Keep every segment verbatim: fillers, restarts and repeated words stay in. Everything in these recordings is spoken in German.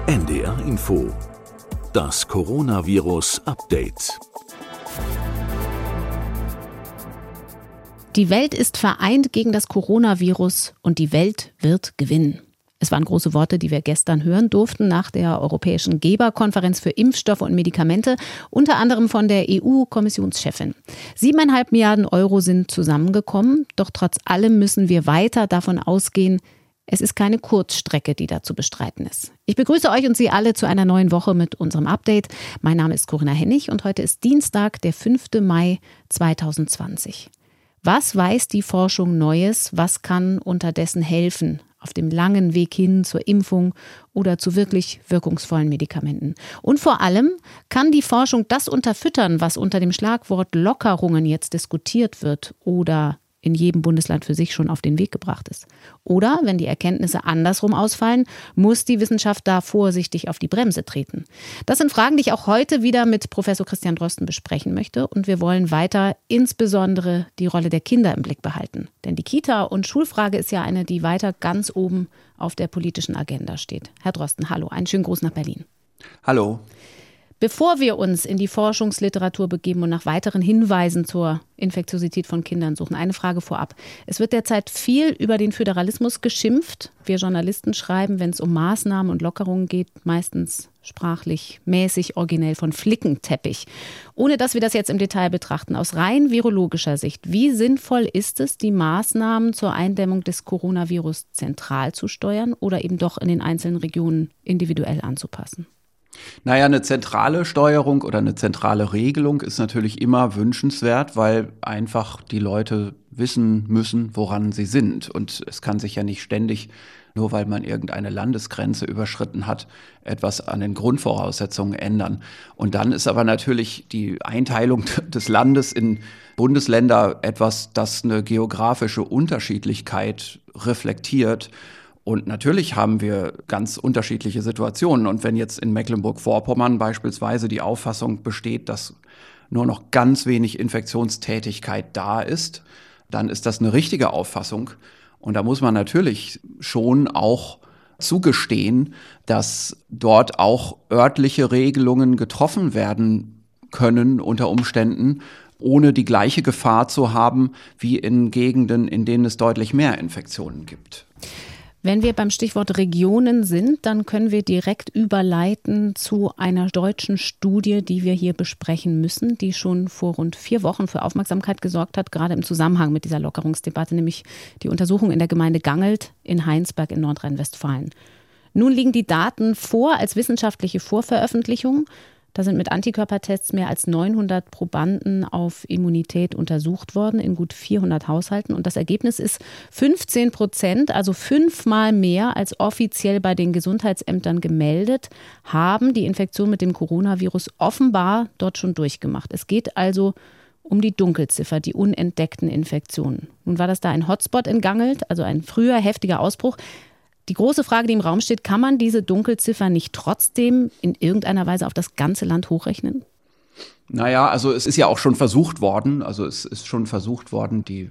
N D R Info. Das Coronavirus-Update. Die Welt ist vereint gegen das Coronavirus und die Welt wird gewinnen. Es waren große Worte, die wir gestern hören durften nach der Europäischen Geberkonferenz für Impfstoffe und Medikamente, unter anderem von der E U-Kommissionschefin. Siebeneinhalb Milliarden Euro sind zusammengekommen, doch trotz allem müssen wir weiter davon ausgehen, es ist keine Kurzstrecke, die da zu bestreiten ist. Ich begrüße euch und Sie alle zu einer neuen Woche mit unserem Update. Mein Name ist Corinna Hennig und heute ist Dienstag, der fünfte Mai zweitausendzwanzig. Was weiß die Forschung Neues? Was kann unterdessen helfen auf dem langen Weg hin zur Impfung oder zu wirklich wirkungsvollen Medikamenten? Und vor allem, kann die Forschung das unterfüttern, was unter dem Schlagwort Lockerungen jetzt diskutiert wird oder in jedem Bundesland für sich schon auf den Weg gebracht ist? Oder, wenn die Erkenntnisse andersrum ausfallen, muss die Wissenschaft da vorsichtig auf die Bremse treten? Das sind Fragen, die ich auch heute wieder mit Professor Christian Drosten besprechen möchte. Und wir wollen weiter insbesondere die Rolle der Kinder im Blick behalten. Denn die Kita- und Schulfrage ist ja eine, die weiter ganz oben auf der politischen Agenda steht. Herr Drosten, hallo, einen schönen Gruß nach Berlin. Hallo. Bevor wir uns in die Forschungsliteratur begeben und nach weiteren Hinweisen zur Infektiosität von Kindern suchen, eine Frage vorab. Es wird derzeit viel über den Föderalismus geschimpft. Wir Journalisten schreiben, wenn es um Maßnahmen und Lockerungen geht, meistens sprachlich, mäßig, originell von Flickenteppich. Ohne dass wir das jetzt im Detail betrachten, aus rein virologischer Sicht, wie sinnvoll ist es, die Maßnahmen zur Eindämmung des Coronavirus zentral zu steuern oder eben doch in den einzelnen Regionen individuell anzupassen? Naja, eine zentrale Steuerung oder eine zentrale Regelung ist natürlich immer wünschenswert, weil einfach die Leute wissen müssen, woran sie sind. Und es kann sich ja nicht ständig, nur weil man irgendeine Landesgrenze überschritten hat, etwas an den Grundvoraussetzungen ändern. Und dann ist aber natürlich die Einteilung des Landes in Bundesländer etwas, das eine geografische Unterschiedlichkeit reflektiert. Und natürlich haben wir ganz unterschiedliche Situationen. Und wenn jetzt in Mecklenburg-Vorpommern beispielsweise die Auffassung besteht, dass nur noch ganz wenig Infektionstätigkeit da ist, dann ist das eine richtige Auffassung. Und da muss man natürlich schon auch zugestehen, dass dort auch örtliche Regelungen getroffen werden können unter Umständen, ohne die gleiche Gefahr zu haben wie in Gegenden, in denen es deutlich mehr Infektionen gibt. Wenn wir beim Stichwort Regionen sind, dann können wir direkt überleiten zu einer deutschen Studie, die wir hier besprechen müssen, die schon vor rund vier Wochen für Aufmerksamkeit gesorgt hat, gerade im Zusammenhang mit dieser Lockerungsdebatte, nämlich die Untersuchung in der Gemeinde Gangelt in Heinsberg in Nordrhein-Westfalen. Nun liegen die Daten vor als wissenschaftliche Vorveröffentlichung. Da sind mit Antikörpertests mehr als neunhundert Probanden auf Immunität untersucht worden in gut vierhundert Haushalten. Und das Ergebnis ist fünfzehn Prozent, also fünfmal mehr als offiziell bei den Gesundheitsämtern gemeldet, haben die Infektion mit dem Coronavirus offenbar dort schon durchgemacht. Es geht also um die Dunkelziffer, die unentdeckten Infektionen. Nun war das da ein Hotspot in Gangelt, also ein früher heftiger Ausbruch. Die große Frage, die im Raum steht, kann man diese Dunkelziffer nicht trotzdem in irgendeiner Weise auf das ganze Land hochrechnen? Naja, also es ist ja auch schon versucht worden, also es ist schon versucht worden, die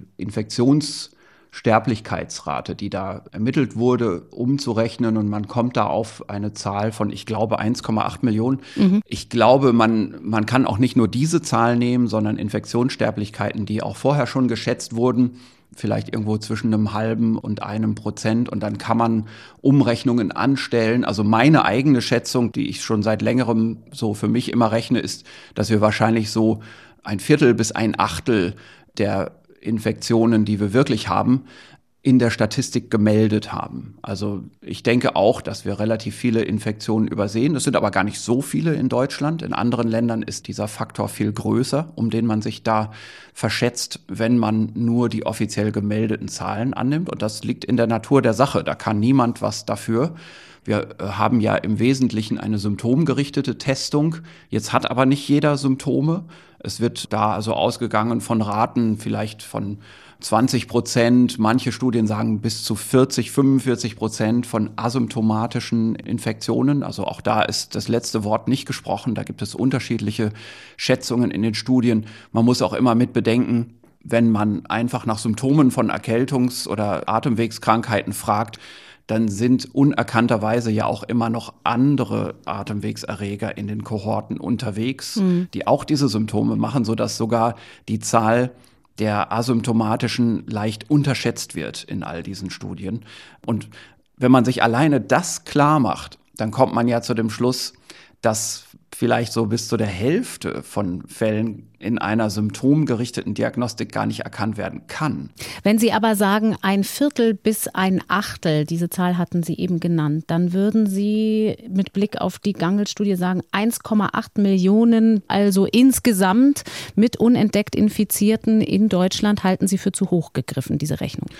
Infektionssterblichkeitsrate, die da ermittelt wurde, umzurechnen, und man kommt da auf eine Zahl von, ich glaube, eins Komma acht Millionen. Mhm. Ich glaube, man, man kann auch nicht nur diese Zahl nehmen, sondern Infektionssterblichkeiten, die auch vorher schon geschätzt wurden, vielleicht irgendwo zwischen einem halben und einem Prozent, und dann kann man Umrechnungen anstellen. Also meine eigene Schätzung, die ich schon seit längerem so für mich immer rechne, ist, dass wir wahrscheinlich so ein Viertel bis ein Achtel der Infektionen, die wir wirklich haben, in der Statistik gemeldet haben. Also ich denke auch, dass wir relativ viele Infektionen übersehen. Es sind aber gar nicht so viele in Deutschland. In anderen Ländern ist dieser Faktor viel größer, um den man sich da verschätzt, wenn man nur die offiziell gemeldeten Zahlen annimmt. Und das liegt in der Natur der Sache. Da kann niemand was dafür. Wir haben ja im Wesentlichen eine symptomgerichtete Testung. Jetzt hat aber nicht jeder Symptome. Es wird da also ausgegangen von Raten vielleicht von zwanzig Prozent, manche Studien sagen bis zu vierzig, fünfundvierzig Prozent von asymptomatischen Infektionen. Also auch da ist das letzte Wort nicht gesprochen. Da gibt es unterschiedliche Schätzungen in den Studien. Man muss auch immer mit bedenken, wenn man einfach nach Symptomen von Erkältungs- oder Atemwegskrankheiten fragt, dann sind unerkannterweise ja auch immer noch andere Atemwegserreger in den Kohorten unterwegs, mhm. die auch diese Symptome machen, sodass sogar die Zahl der asymptomatischen leicht unterschätzt wird in all diesen Studien. Und wenn man sich alleine das klar macht, dann kommt man ja zu dem Schluss, dass vielleicht so bis zu der Hälfte von Fällen in einer symptomgerichteten Diagnostik gar nicht erkannt werden kann. Wenn Sie aber sagen, ein Viertel bis ein Achtel, diese Zahl hatten Sie eben genannt, dann würden Sie mit Blick auf die Gangl-Studie sagen, eins Komma acht Millionen, also insgesamt mit unentdeckt Infizierten in Deutschland, halten Sie für zu hoch gegriffen, diese Rechnung?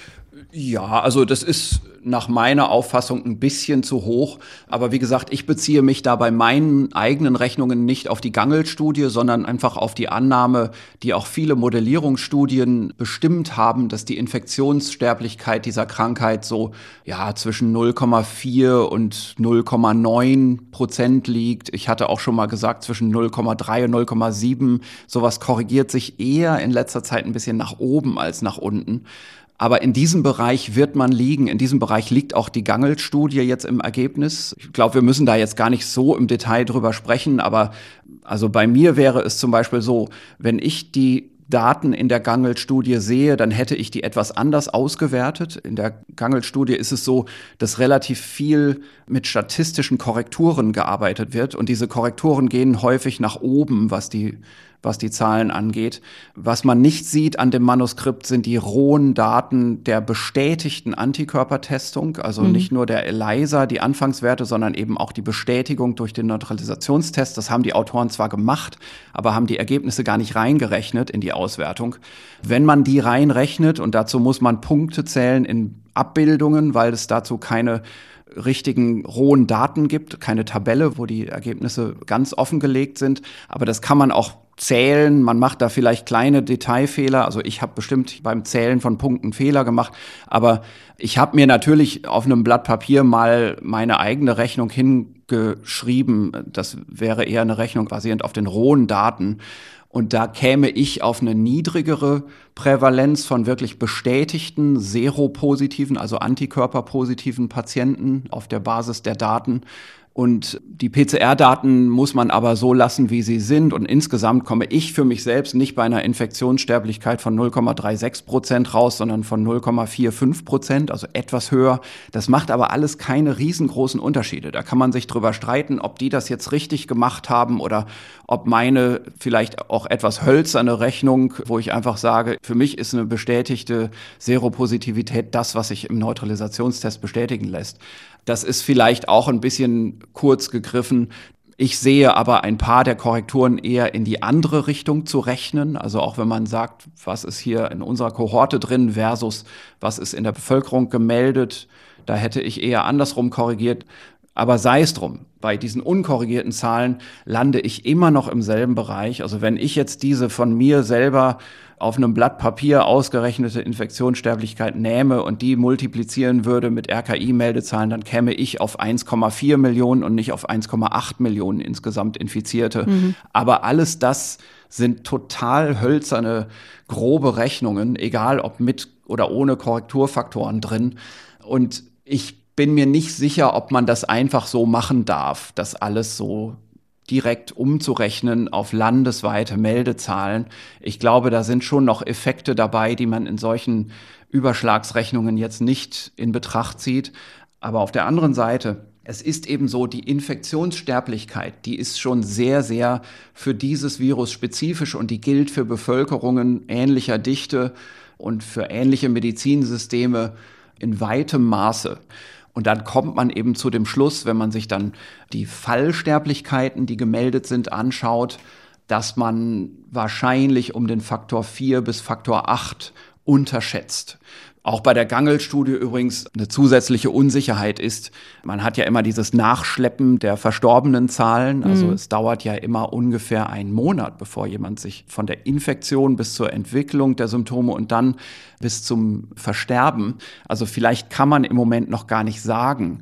Ja, also das ist nach meiner Auffassung ein bisschen zu hoch. Aber wie gesagt, ich beziehe mich da bei meinen eigenen Rechnungen nicht auf die Gangl-Studie, sondern einfach auf die Annahme, die auch viele Modellierungsstudien bestimmt haben, dass die Infektionssterblichkeit dieser Krankheit so ja zwischen null Komma vier und null Komma neun Prozent liegt. Ich hatte auch schon mal gesagt, zwischen null Komma drei und null Komma sieben. Sowas korrigiert sich eher in letzter Zeit ein bisschen nach oben als nach unten. Aber in diesem Bereich wird man liegen. In diesem Bereich liegt auch die Gangl-Studie jetzt im Ergebnis. Ich glaube, wir müssen da jetzt gar nicht so im Detail drüber sprechen. Aber also bei mir wäre es zum Beispiel so, wenn ich die Daten in der Gangl-Studie sehe, dann hätte ich die etwas anders ausgewertet. In der Gangl-Studie ist es so, dass relativ viel mit statistischen Korrekturen gearbeitet wird. Und diese Korrekturen gehen häufig nach oben, was die was die Zahlen angeht. Was man nicht sieht an dem Manuskript, sind die rohen Daten der bestätigten Antikörpertestung, also mhm. nicht nur der ELISA, die Anfangswerte, sondern eben auch die Bestätigung durch den Neutralisationstest. Das haben die Autoren zwar gemacht, aber haben die Ergebnisse gar nicht reingerechnet in die Auswertung. Wenn man die reinrechnet, und dazu muss man Punkte zählen in Abbildungen, weil es dazu keine richtigen rohen Daten gibt, keine Tabelle, wo die Ergebnisse ganz offengelegt sind, aber das kann man auch zählen, man macht da vielleicht kleine Detailfehler, also ich habe bestimmt beim Zählen von Punkten Fehler gemacht, aber ich habe mir natürlich auf einem Blatt Papier mal meine eigene Rechnung hingeschrieben, das wäre eher eine Rechnung basierend auf den rohen Daten. Und da käme ich auf eine niedrigere Prävalenz von wirklich bestätigten seropositiven, also antikörperpositiven Patienten auf der Basis der Daten. Und die P C R-Daten muss man aber so lassen, wie sie sind. Und insgesamt komme ich für mich selbst nicht bei einer Infektionssterblichkeit von null Komma sechsunddreißig Prozent raus, sondern von null Komma fünfundvierzig Prozent, also etwas höher. Das macht aber alles keine riesengroßen Unterschiede. Da kann man sich drüber streiten, ob die das jetzt richtig gemacht haben oder ob meine vielleicht auch etwas hölzerne Rechnung, wo ich einfach sage, für mich ist eine bestätigte Seropositivität das, was sich im Neutralisationstest bestätigen lässt. Das ist vielleicht auch ein bisschen kurz gegriffen. Ich sehe aber ein paar der Korrekturen eher in die andere Richtung zu rechnen. Also auch wenn man sagt, was ist hier in unserer Kohorte drin versus was ist in der Bevölkerung gemeldet, da hätte ich eher andersrum korrigiert. Aber sei es drum, bei diesen unkorrigierten Zahlen lande ich immer noch im selben Bereich. Also wenn ich jetzt diese von mir selber auf einem Blatt Papier ausgerechnete Infektionssterblichkeit nähme und die multiplizieren würde mit R K I-Meldezahlen, dann käme ich auf eins Komma vier Millionen und nicht auf eins Komma acht Millionen insgesamt Infizierte. Mhm. Aber alles das sind total hölzerne, grobe Rechnungen, egal ob mit oder ohne Korrekturfaktoren drin. Und ich bin mir nicht sicher, ob man das einfach so machen darf, das alles so direkt umzurechnen auf landesweite Meldezahlen. Ich glaube, da sind schon noch Effekte dabei, die man in solchen Überschlagsrechnungen jetzt nicht in Betracht zieht. Aber auf der anderen Seite, es ist eben so, die Infektionssterblichkeit, die ist schon sehr, sehr für dieses Virus spezifisch und die gilt für Bevölkerungen ähnlicher Dichte und für ähnliche Medizinsysteme in weitem Maße. Und dann kommt man eben zu dem Schluss, wenn man sich dann die Fallsterblichkeiten, die gemeldet sind, anschaut, dass man wahrscheinlich um den Faktor vier bis Faktor acht unterschätzt. Auch bei der Gangl-Studie übrigens eine zusätzliche Unsicherheit ist, man hat ja immer dieses Nachschleppen der verstorbenen Zahlen. Also mhm. es dauert ja immer ungefähr einen Monat, bevor jemand sich von der Infektion bis zur Entwicklung der Symptome und dann bis zum Versterben. Also vielleicht kann man im Moment noch gar nicht sagen,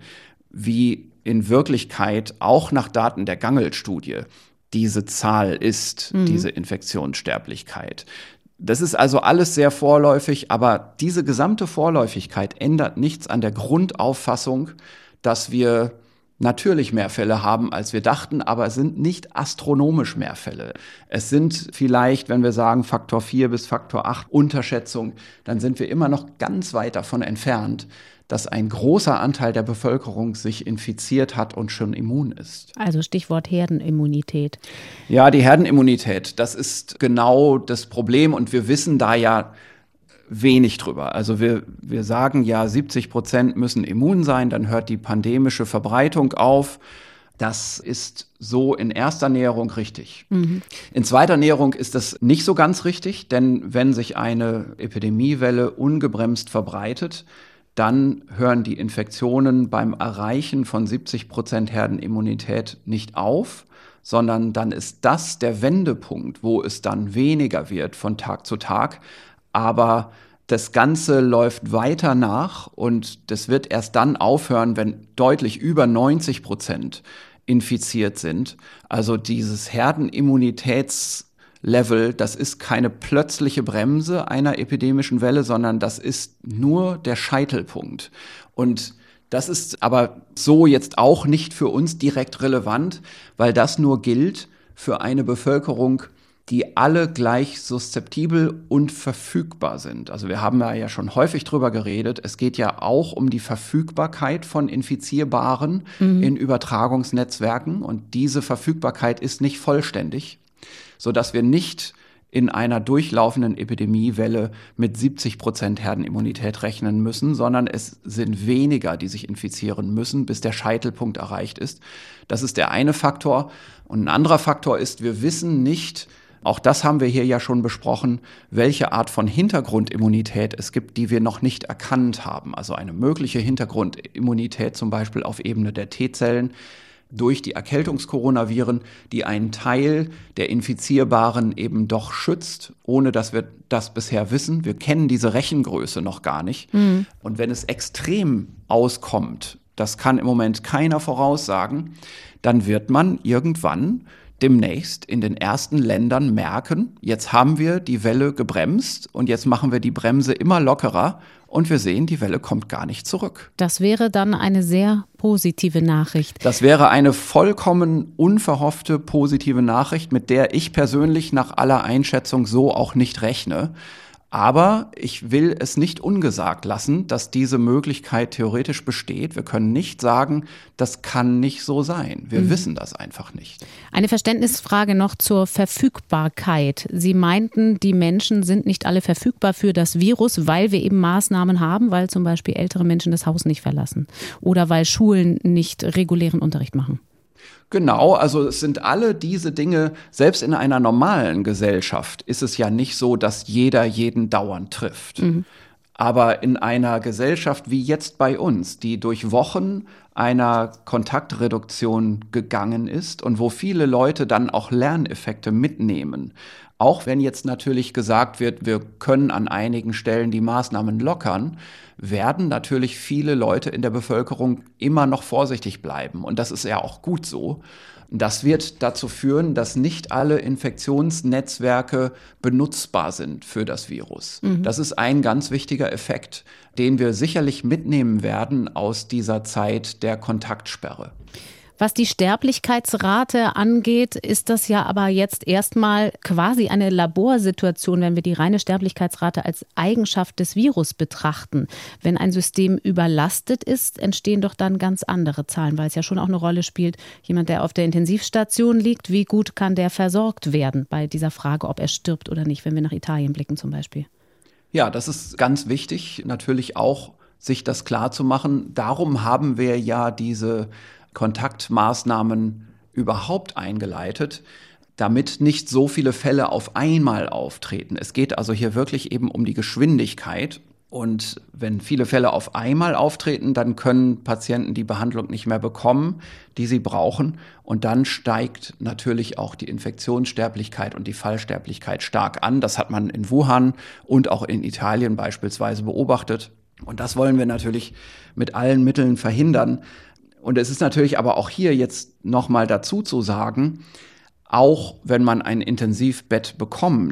wie in Wirklichkeit auch nach Daten der Gangl-Studie diese Zahl ist, mhm. diese Infektionssterblichkeit. Das ist also alles sehr vorläufig, aber diese gesamte Vorläufigkeit ändert nichts an der Grundauffassung, dass wir natürlich mehr Fälle haben, als wir dachten, aber es sind nicht astronomisch mehr Fälle. Es sind vielleicht, wenn wir sagen Faktor vier bis Faktor acht Unterschätzung, dann sind wir immer noch ganz weit davon entfernt, dass ein großer Anteil der Bevölkerung sich infiziert hat und schon immun ist. Also Stichwort Herdenimmunität. Ja, die Herdenimmunität, das ist genau das Problem und wir wissen da ja wenig drüber. Also wir, wir sagen ja, siebzig Prozent müssen immun sein, dann hört die pandemische Verbreitung auf. Das ist so in erster Näherung richtig. Mhm. In zweiter Näherung ist das nicht so ganz richtig, denn wenn sich eine Epidemiewelle ungebremst verbreitet, dann hören die Infektionen beim Erreichen von siebzig Prozent Herdenimmunität nicht auf, sondern dann ist das der Wendepunkt, wo es dann weniger wird von Tag zu Tag. Aber das Ganze läuft weiter nach und das wird erst dann aufhören, wenn deutlich über neunzig Prozent infiziert sind. Also dieses Herdenimmunitätslevel, das ist keine plötzliche Bremse einer epidemischen Welle, sondern das ist nur der Scheitelpunkt. Und das ist aber so jetzt auch nicht für uns direkt relevant, weil das nur gilt für eine Bevölkerung, die alle gleich suszeptibel und verfügbar sind. Also wir haben da ja schon häufig drüber geredet. Es geht ja auch um die Verfügbarkeit von Infizierbaren mhm. in Übertragungsnetzwerken. Und diese Verfügbarkeit ist nicht vollständig, sodass wir nicht in einer durchlaufenden Epidemiewelle mit siebzig Prozent Herdenimmunität rechnen müssen, sondern es sind weniger, die sich infizieren müssen, bis der Scheitelpunkt erreicht ist. Das ist der eine Faktor. Und ein anderer Faktor ist, wir wissen nicht, auch das haben wir hier ja schon besprochen, welche Art von Hintergrundimmunität es gibt, die wir noch nicht erkannt haben. Also eine mögliche Hintergrundimmunität zum Beispiel auf Ebene der T-Zellen durch die Erkältungskoronaviren, die einen Teil der Infizierbaren eben doch schützt, ohne dass wir das bisher wissen. Wir kennen diese Rechengröße noch gar nicht. Mhm. Und wenn es extrem auskommt, das kann im Moment keiner voraussagen, dann wird man irgendwann demnächst in den ersten Ländern merken, jetzt haben wir die Welle gebremst und jetzt machen wir die Bremse immer lockerer und wir sehen, die Welle kommt gar nicht zurück. Das wäre dann eine sehr positive Nachricht. Das wäre eine vollkommen unverhoffte positive Nachricht, mit der ich persönlich nach aller Einschätzung so auch nicht rechne. Aber ich will es nicht ungesagt lassen, dass diese Möglichkeit theoretisch besteht. Wir können nicht sagen, das kann nicht so sein. Wir mhm. wissen das einfach nicht. Eine Verständnisfrage noch zur Verfügbarkeit. Sie meinten, die Menschen sind nicht alle verfügbar für das Virus, weil wir eben Maßnahmen haben, weil zum Beispiel ältere Menschen das Haus nicht verlassen oder weil Schulen nicht regulären Unterricht machen. Genau, also es sind alle diese Dinge, selbst in einer normalen Gesellschaft ist es ja nicht so, dass jeder jeden dauernd trifft. Mhm. Aber in einer Gesellschaft wie jetzt bei uns, die durch Wochen einer Kontaktreduktion gegangen ist und wo viele Leute dann auch Lerneffekte mitnehmen, auch wenn jetzt natürlich gesagt wird, wir können an einigen Stellen die Maßnahmen lockern, werden natürlich viele Leute in der Bevölkerung immer noch vorsichtig bleiben. Und das ist ja auch gut so. Das wird dazu führen, dass nicht alle Infektionsnetzwerke benutzbar sind für das Virus. Mhm. Das ist ein ganz wichtiger Effekt, den wir sicherlich mitnehmen werden aus dieser Zeit der Kontaktsperre. Was die Sterblichkeitsrate angeht, ist das ja aber jetzt erstmal quasi eine Laborsituation, wenn wir die reine Sterblichkeitsrate als Eigenschaft des Virus betrachten. Wenn ein System überlastet ist, entstehen doch dann ganz andere Zahlen, weil es ja schon auch eine Rolle spielt, jemand, der auf der Intensivstation liegt, wie gut kann der versorgt werden bei dieser Frage, ob er stirbt oder nicht, wenn wir nach Italien blicken zum Beispiel. Ja, das ist ganz wichtig, natürlich auch sich das klar zu machen. Darum haben wir ja diese Kontaktmaßnahmen überhaupt eingeleitet, damit nicht so viele Fälle auf einmal auftreten. Es geht also hier wirklich eben um die Geschwindigkeit. Und wenn viele Fälle auf einmal auftreten, dann können Patienten die Behandlung nicht mehr bekommen, die sie brauchen. Und dann steigt natürlich auch die Infektionssterblichkeit und die Fallsterblichkeit stark an. Das hat man in Wuhan und auch in Italien beispielsweise beobachtet. Und das wollen wir natürlich mit allen Mitteln verhindern. Und es ist natürlich aber auch hier jetzt nochmal dazu zu sagen, auch wenn man ein Intensivbett bekommt,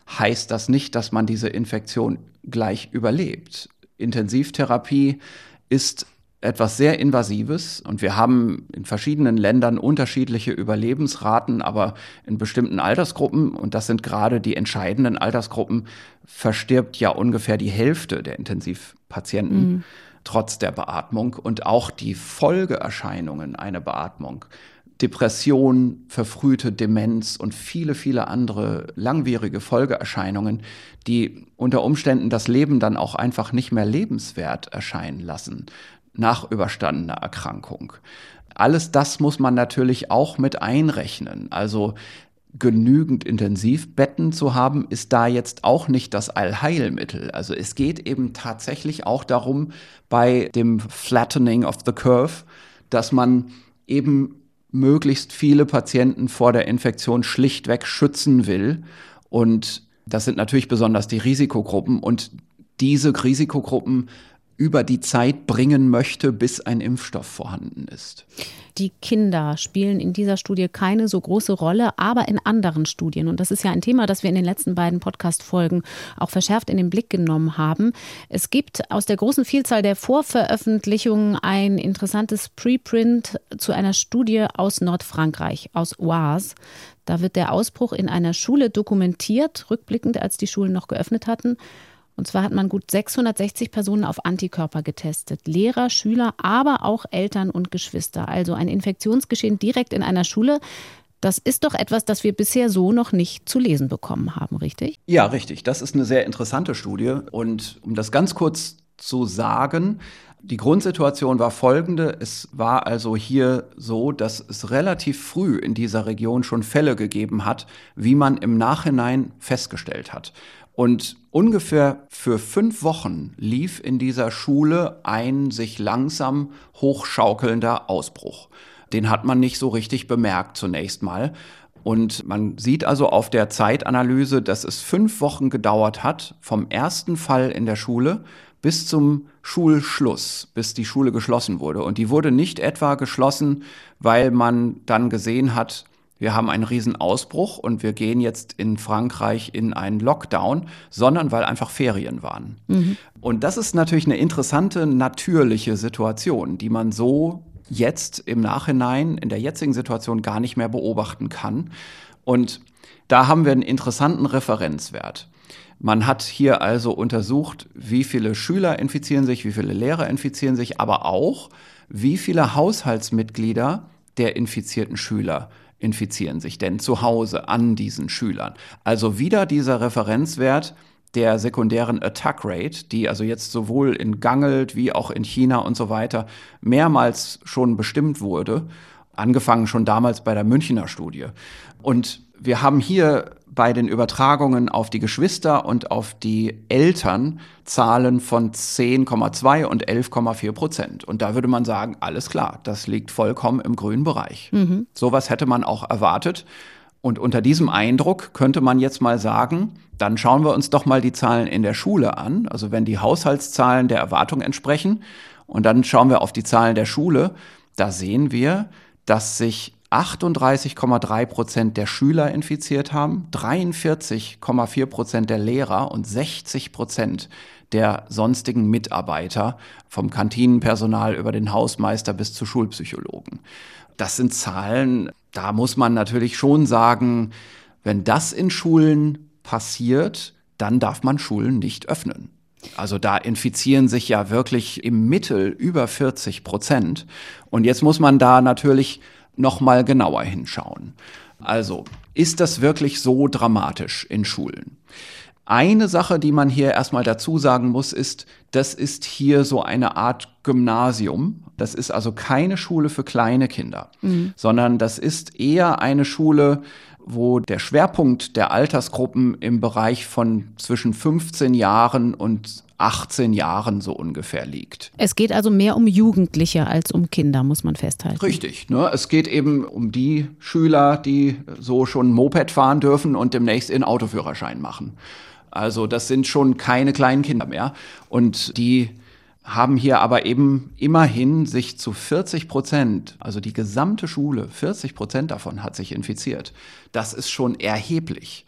heißt das nicht, dass man diese Infektion gleich überlebt. Intensivtherapie ist etwas sehr Invasives und wir haben in verschiedenen Ländern unterschiedliche Überlebensraten, aber in bestimmten Altersgruppen, und das sind gerade die entscheidenden Altersgruppen, verstirbt ja ungefähr die Hälfte der Intensivpatienten mhm. trotz der Beatmung und auch die Folgeerscheinungen einer Beatmung. Depression, verfrühte Demenz und viele, viele andere langwierige Folgeerscheinungen, die unter Umständen das Leben dann auch einfach nicht mehr lebenswert erscheinen lassen nach überstandener Erkrankung. Alles das muss man natürlich auch mit einrechnen. Also genügend Intensivbetten zu haben, ist da jetzt auch nicht das Allheilmittel. Also es geht eben tatsächlich auch darum, bei dem Flattening of the Curve, dass man eben möglichst viele Patienten vor der Infektion schlichtweg schützen will. Und das sind natürlich besonders die Risikogruppen. Und diese Risikogruppen über die Zeit bringen möchte, bis ein Impfstoff vorhanden ist. Die Kinder spielen in dieser Studie keine so große Rolle, aber in anderen Studien. Und das ist ja ein Thema, das wir in den letzten beiden Podcast-Folgen auch verschärft in den Blick genommen haben. Es gibt aus der großen Vielzahl der Vorveröffentlichungen ein interessantes Preprint zu einer Studie aus Nordfrankreich, aus Oise. Da wird der Ausbruch in einer Schule dokumentiert, rückblickend, als die Schulen noch geöffnet hatten. Und zwar hat man gut sechshundertsechzig Personen auf Antikörper getestet. Lehrer, Schüler, aber auch Eltern und Geschwister. Also ein Infektionsgeschehen direkt in einer Schule. Das ist doch etwas, das wir bisher so noch nicht zu lesen bekommen haben, richtig? Ja, richtig. Das ist eine sehr interessante Studie. Und um das ganz kurz zu sagen, die Grundsituation war folgende. Es war also hier so, dass es relativ früh in dieser Region schon Fälle gegeben hat, wie man im Nachhinein festgestellt hat. Und ungefähr für fünf Wochen lief in dieser Schule ein sich langsam hochschaukelnder Ausbruch. Den hat man nicht so richtig bemerkt zunächst mal. Und man sieht also auf der Zeitanalyse, dass es fünf Wochen gedauert hat, vom ersten Fall in der Schule bis zum Schulschluss, bis die Schule geschlossen wurde. Und die wurde nicht etwa geschlossen, weil man dann gesehen hat, wir haben einen riesen Ausbruch und wir gehen jetzt in Frankreich in einen Lockdown, sondern weil einfach Ferien waren. Mhm. Und das ist natürlich eine interessante, natürliche Situation, die man so jetzt im Nachhinein in der jetzigen Situation gar nicht mehr beobachten kann. Und da haben wir einen interessanten Referenzwert. Man hat hier also untersucht, wie viele Schüler infizieren sich, wie viele Lehrer infizieren sich, aber auch, wie viele Haushaltsmitglieder der infizierten Schüler infizieren sich denn zu Hause an diesen Schülern. Also wieder dieser Referenzwert der sekundären Attack Rate, die also jetzt sowohl in Gangelt wie auch in China und so weiter mehrmals schon bestimmt wurde, angefangen schon damals bei der Münchner Studie. Und wir haben hier bei den Übertragungen auf die Geschwister und auf die Eltern Zahlen von zehn Komma zwei und elf Komma vier Prozent. Und da würde man sagen, alles klar, das liegt vollkommen im grünen Bereich. Mhm. Sowas hätte man auch erwartet. Und unter diesem Eindruck könnte man jetzt mal sagen, dann schauen wir uns doch mal die Zahlen in der Schule an. Also wenn die Haushaltszahlen der Erwartung entsprechen. Und dann schauen wir auf die Zahlen der Schule. Da sehen wir, dass sich achtunddreißig Komma drei Prozent der Schüler infiziert haben, dreiundvierzig Komma vier Prozent der Lehrer und sechzig Prozent der sonstigen Mitarbeiter, vom Kantinenpersonal über den Hausmeister bis zu Schulpsychologen. Das sind Zahlen, da muss man natürlich schon sagen, wenn das in Schulen passiert, dann darf man Schulen nicht öffnen. Also da infizieren sich ja wirklich im Mittel über vierzig Prozent. Und jetzt muss man da natürlich noch mal genauer hinschauen. Also, ist das wirklich so dramatisch in Schulen? Eine Sache, die man hier erstmal dazu sagen muss, ist, das ist hier so eine Art Gymnasium. Das ist also keine Schule für kleine Kinder, mhm. sondern das ist eher eine Schule, wo der Schwerpunkt der Altersgruppen im Bereich von zwischen fünfzehn Jahren und achtzehn Jahren so ungefähr liegt. Es geht also mehr um Jugendliche als um Kinder, muss man festhalten. Richtig, ne? Es geht eben um die Schüler, die so schon Moped fahren dürfen und demnächst ihren Autoführerschein machen. Also das sind schon keine kleinen Kinder mehr. Und die haben hier aber eben immerhin sich zu vierzig Prozent, also die gesamte Schule, vierzig Prozent davon hat sich infiziert. Das ist schon erheblich.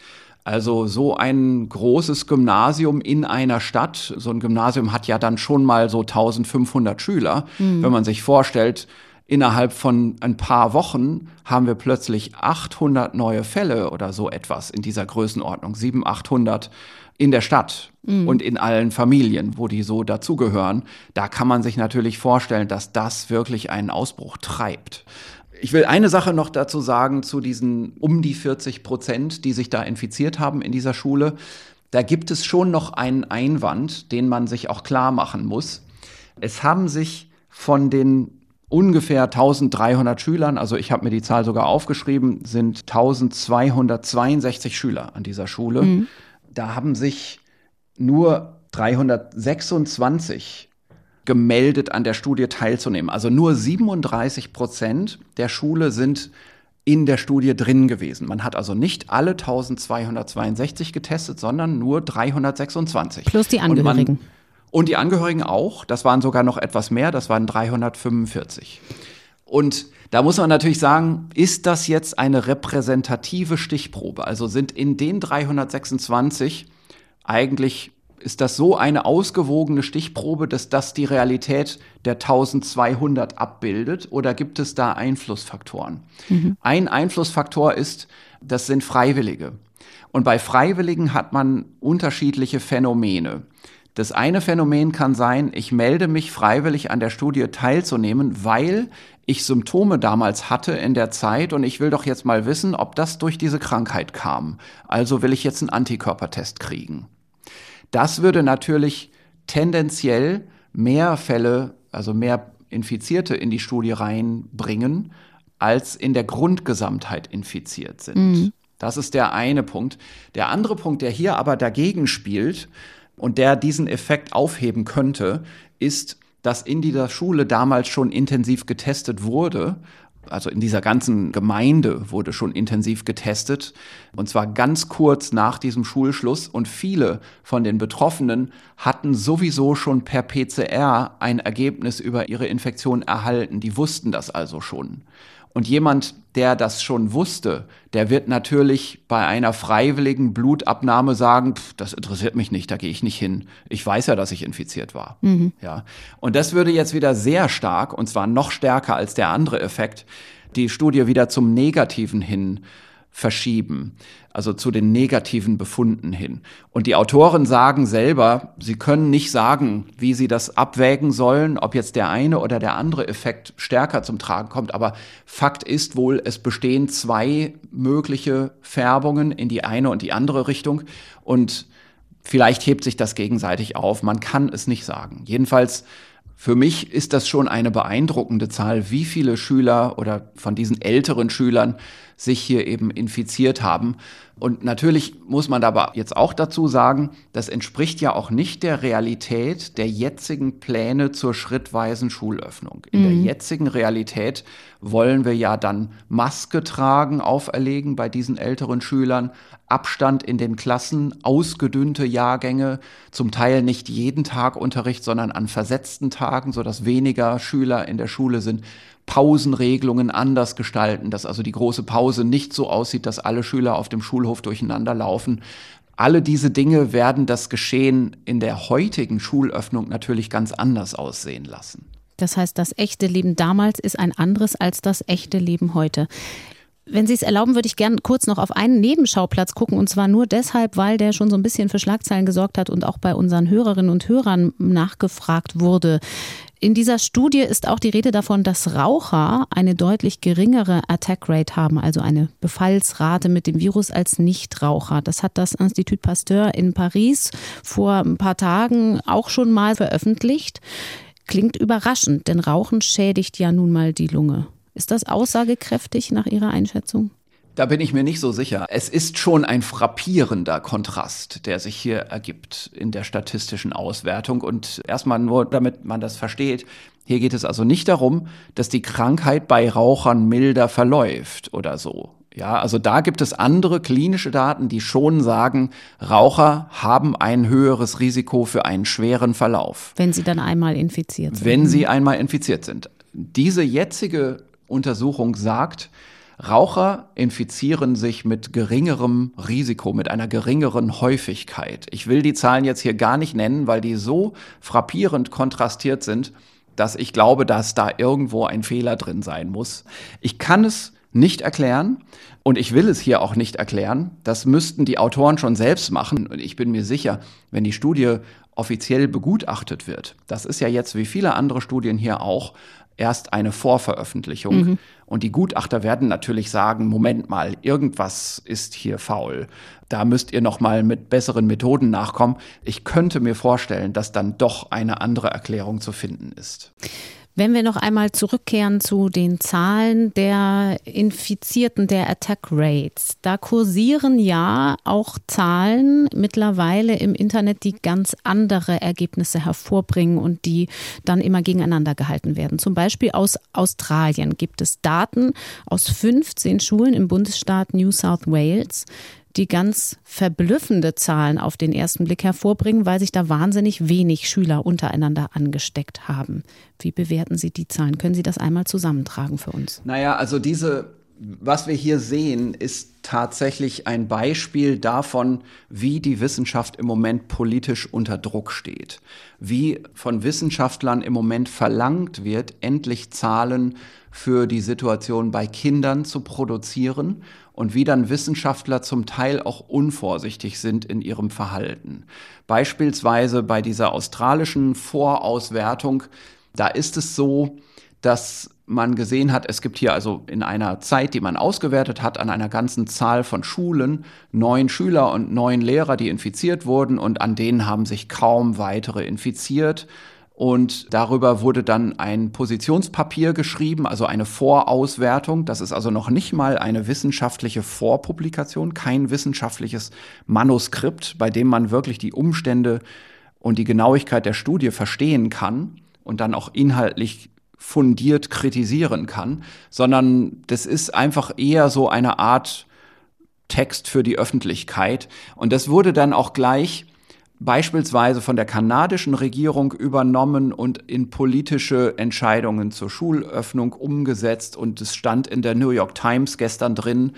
Also so ein großes Gymnasium in einer Stadt, so ein Gymnasium hat ja dann schon mal so eintausendfünfhundert Schüler. Mhm. Wenn man sich vorstellt, innerhalb von ein paar Wochen haben wir plötzlich achthundert neue Fälle oder so etwas in dieser Größenordnung, siebenhundert, achthundert in der Stadt mhm. und in allen Familien, wo die so dazugehören. Da kann man sich natürlich vorstellen, dass das wirklich einen Ausbruch treibt. Ich will eine Sache noch dazu sagen, zu diesen um die vierzig Prozent, die sich da infiziert haben in dieser Schule. Da gibt es schon noch einen Einwand, den man sich auch klar machen muss. Es haben sich von den ungefähr eintausenddreihundert Schülern, also ich habe mir die Zahl sogar aufgeschrieben, sind eintausendzweihundertzweiundsechzig Schüler an dieser Schule. Mhm. Da haben sich nur dreihundertsechsundzwanzig gemeldet, an der Studie teilzunehmen. Also nur siebenunddreißig Prozent der Schule sind in der Studie drin gewesen. Man hat also nicht alle eintausendzweihundertzweiundsechzig getestet, sondern nur dreihundertsechsundzwanzig. Plus die Angehörigen. Und, man, und die Angehörigen auch. Das waren sogar noch etwas mehr. Das waren dreihundertfünfundvierzig. Und da muss man natürlich sagen, ist das jetzt eine repräsentative Stichprobe? Also sind in den dreihundertsechsundzwanzig eigentlich, ist das so eine ausgewogene Stichprobe, dass das die Realität der eintausendzweihundert abbildet? Oder gibt es da Einflussfaktoren? Mhm. Ein Einflussfaktor ist, das sind Freiwillige. Und bei Freiwilligen hat man unterschiedliche Phänomene. Das eine Phänomen kann sein, ich melde mich freiwillig an der Studie teilzunehmen, weil ich Symptome damals hatte in der Zeit und ich will doch jetzt mal wissen, ob das durch diese Krankheit kam. Also will ich jetzt einen Antikörpertest kriegen. Das würde natürlich tendenziell mehr Fälle, also mehr Infizierte in die Studie reinbringen, als in der Grundgesamtheit infiziert sind. Mhm. Das ist der eine Punkt. Der andere Punkt, der hier aber dagegen spielt und der diesen Effekt aufheben könnte, ist, dass in dieser Schule damals schon intensiv getestet wurde. Also in dieser ganzen Gemeinde wurde schon intensiv getestet, und zwar ganz kurz nach diesem Schulschluss. Und viele von den Betroffenen hatten sowieso schon per P C R ein Ergebnis über ihre Infektion erhalten. Die wussten das also schon. Und jemand, der das schon wusste, der wird natürlich bei einer freiwilligen Blutabnahme sagen, pff, das interessiert mich nicht, da gehe ich nicht hin. Ich weiß ja, dass ich infiziert war. Mhm. Ja. Und das würde jetzt wieder sehr stark, und zwar noch stärker als der andere Effekt, die Studie wieder zum Negativen hin verschieben, also zu den negativen Befunden hin. Und die Autoren sagen selber, sie können nicht sagen, wie sie das abwägen sollen, ob jetzt der eine oder der andere Effekt stärker zum Tragen kommt. Aber Fakt ist wohl, es bestehen zwei mögliche Färbungen in die eine und die andere Richtung. Und vielleicht hebt sich das gegenseitig auf. Man kann es nicht sagen. Jedenfalls für mich ist das schon eine beeindruckende Zahl, wie viele Schüler oder von diesen älteren Schülern sich hier eben infiziert haben. Und natürlich muss man aber jetzt auch dazu sagen, das entspricht ja auch nicht der Realität der jetzigen Pläne zur schrittweisen Schulöffnung. In mhm. der jetzigen Realität wollen wir ja dann Maske tragen, auferlegen bei diesen älteren Schülern, Abstand in den Klassen, ausgedünnte Jahrgänge, zum Teil nicht jeden Tag Unterricht, sondern an versetzten Tagen, sodass weniger Schüler in der Schule sind. Pausenregelungen anders gestalten, dass also die große Pause nicht so aussieht, dass alle Schüler auf dem Schulhof durcheinander laufen. Alle diese Dinge werden das Geschehen in der heutigen Schulöffnung natürlich ganz anders aussehen lassen. Das heißt, das echte Leben damals ist ein anderes als das echte Leben heute. Wenn Sie es erlauben, würde ich gerne kurz noch auf einen Nebenschauplatz gucken, und zwar nur deshalb, weil der schon so ein bisschen für Schlagzeilen gesorgt hat und auch bei unseren Hörerinnen und Hörern nachgefragt wurde. In dieser Studie ist auch die Rede davon, dass Raucher eine deutlich geringere Attack Rate haben, also eine Befallsrate mit dem Virus als Nichtraucher. Das hat das Institut Pasteur in Paris vor ein paar Tagen auch schon mal veröffentlicht. Klingt überraschend, denn Rauchen schädigt ja nun mal die Lunge. Ist das aussagekräftig nach Ihrer Einschätzung? Da bin ich mir nicht so sicher. Es ist schon ein frappierender Kontrast, der sich hier ergibt in der statistischen Auswertung. Und erstmal nur, damit man das versteht, hier geht es also nicht darum, dass die Krankheit bei Rauchern milder verläuft oder so. Ja, also da gibt es andere klinische Daten, die schon sagen, Raucher haben ein höheres Risiko für einen schweren Verlauf. Wenn sie dann einmal infiziert sind. Wenn sie einmal infiziert sind. Diese jetzige Untersuchung sagt, Raucher infizieren sich mit geringerem Risiko, mit einer geringeren Häufigkeit. Ich will die Zahlen jetzt hier gar nicht nennen, weil die so frappierend kontrastiert sind, dass ich glaube, dass da irgendwo ein Fehler drin sein muss. Ich kann es nicht erklären und ich will es hier auch nicht erklären. Das müssten die Autoren schon selbst machen. Und ich bin mir sicher, wenn die Studie offiziell begutachtet wird, das ist ja jetzt wie viele andere Studien hier auch erst eine Vorveröffentlichung. Mhm. Und die Gutachter werden natürlich sagen, Moment mal, irgendwas ist hier faul. Da müsst ihr noch mal mit besseren Methoden nachkommen. Ich könnte mir vorstellen, dass dann doch eine andere Erklärung zu finden ist. Wenn wir noch einmal zurückkehren zu den Zahlen der Infizierten, der Attack Rates, da kursieren ja auch Zahlen mittlerweile im Internet, die ganz andere Ergebnisse hervorbringen und die dann immer gegeneinander gehalten werden. Zum Beispiel aus Australien gibt es Daten aus fünfzehn Schulen im Bundesstaat New South Wales, die ganz verblüffende Zahlen auf den ersten Blick hervorbringen, weil sich da wahnsinnig wenig Schüler untereinander angesteckt haben. Wie bewerten Sie die Zahlen? Können Sie das einmal zusammentragen für uns? Naja, also diese, was wir hier sehen, ist tatsächlich ein Beispiel davon, wie die Wissenschaft im Moment politisch unter Druck steht. Wie von Wissenschaftlern im Moment verlangt wird, endlich Zahlen für die Situation bei Kindern zu produzieren und wie dann Wissenschaftler zum Teil auch unvorsichtig sind in ihrem Verhalten. Beispielsweise bei dieser australischen Vorauswertung, da ist es so, dass man gesehen hat, es gibt hier also in einer Zeit, die man ausgewertet hat, an einer ganzen Zahl von Schulen neun Schüler und neun Lehrer, die infiziert wurden und an denen haben sich kaum weitere infiziert. Und darüber wurde dann ein Positionspapier geschrieben, also eine Vorauswertung. Das ist also noch nicht mal eine wissenschaftliche Vorpublikation, kein wissenschaftliches Manuskript, bei dem man wirklich die Umstände und die Genauigkeit der Studie verstehen kann und dann auch inhaltlich fundiert kritisieren kann, sondern das ist einfach eher so eine Art Text für die Öffentlichkeit. Und das wurde dann auch gleich beispielsweise von der kanadischen Regierung übernommen und in politische Entscheidungen zur Schulöffnung umgesetzt. Und es stand in der New York Times gestern drin.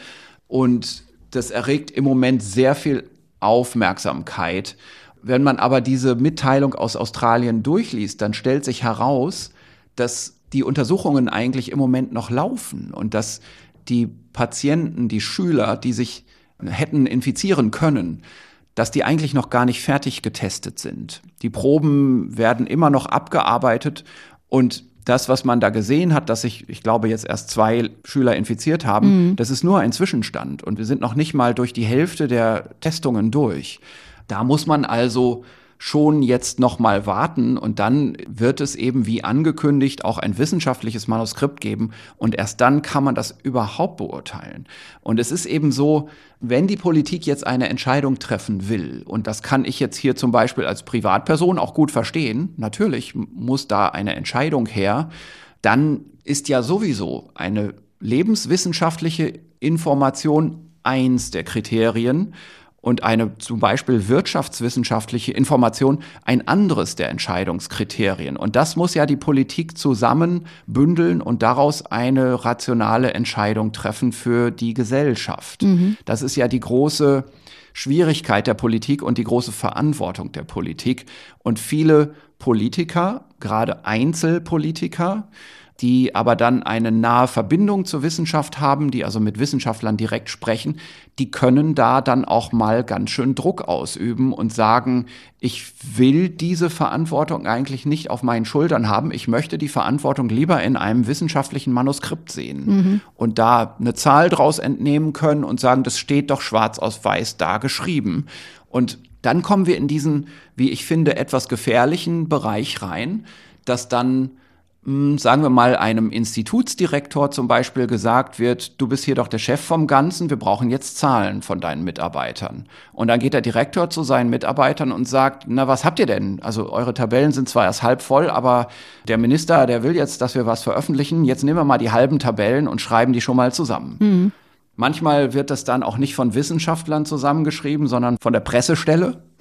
Und das erregt im Moment sehr viel Aufmerksamkeit. Wenn man aber diese Mitteilung aus Australien durchliest, dann stellt sich heraus, dass die Untersuchungen eigentlich im Moment noch laufen und dass die Patienten, die Schüler, die sich hätten infizieren können, dass die eigentlich noch gar nicht fertig getestet sind. Die Proben werden immer noch abgearbeitet und das, was man da gesehen hat, dass sich, ich glaube, jetzt erst zwei Schüler infiziert haben, mhm. das ist nur ein Zwischenstand und wir sind noch nicht mal durch die Hälfte der Testungen durch. Da muss man also schon jetzt noch mal warten und dann wird es eben wie angekündigt auch ein wissenschaftliches Manuskript geben und erst dann kann man das überhaupt beurteilen. Und es ist eben so, wenn die Politik jetzt eine Entscheidung treffen will, und das kann ich jetzt hier zum Beispiel als Privatperson auch gut verstehen, natürlich muss da eine Entscheidung her, dann ist ja sowieso eine lebenswissenschaftliche Information eins der Kriterien, und eine zum Beispiel wirtschaftswissenschaftliche Information ein anderes der Entscheidungskriterien. Und das muss ja die Politik zusammen bündeln und daraus eine rationale Entscheidung treffen für die Gesellschaft. Mhm. Das ist ja die große Schwierigkeit der Politik und die große Verantwortung der Politik. Und viele Politiker, gerade Einzelpolitiker, die aber dann eine nahe Verbindung zur Wissenschaft haben, die also mit Wissenschaftlern direkt sprechen, die können da dann auch mal ganz schön Druck ausüben und sagen, ich will diese Verantwortung eigentlich nicht auf meinen Schultern haben, ich möchte die Verantwortung lieber in einem wissenschaftlichen Manuskript sehen mhm. und da eine Zahl draus entnehmen können und sagen, das steht doch schwarz auf weiß da geschrieben. Und dann kommen wir in diesen, wie ich finde, etwas gefährlichen Bereich rein, dass dann sagen wir mal, einem Institutsdirektor zum Beispiel gesagt wird, du bist hier doch der Chef vom Ganzen, wir brauchen jetzt Zahlen von deinen Mitarbeitern. Und dann geht der Direktor zu seinen Mitarbeitern und sagt, na, was habt ihr denn? Also eure Tabellen sind zwar erst halb voll, aber der Minister, der will jetzt, dass wir was veröffentlichen. Jetzt nehmen wir mal die halben Tabellen und schreiben die schon mal zusammen. Mhm. Manchmal wird das dann auch nicht von Wissenschaftlern zusammengeschrieben, sondern von der Pressestelle.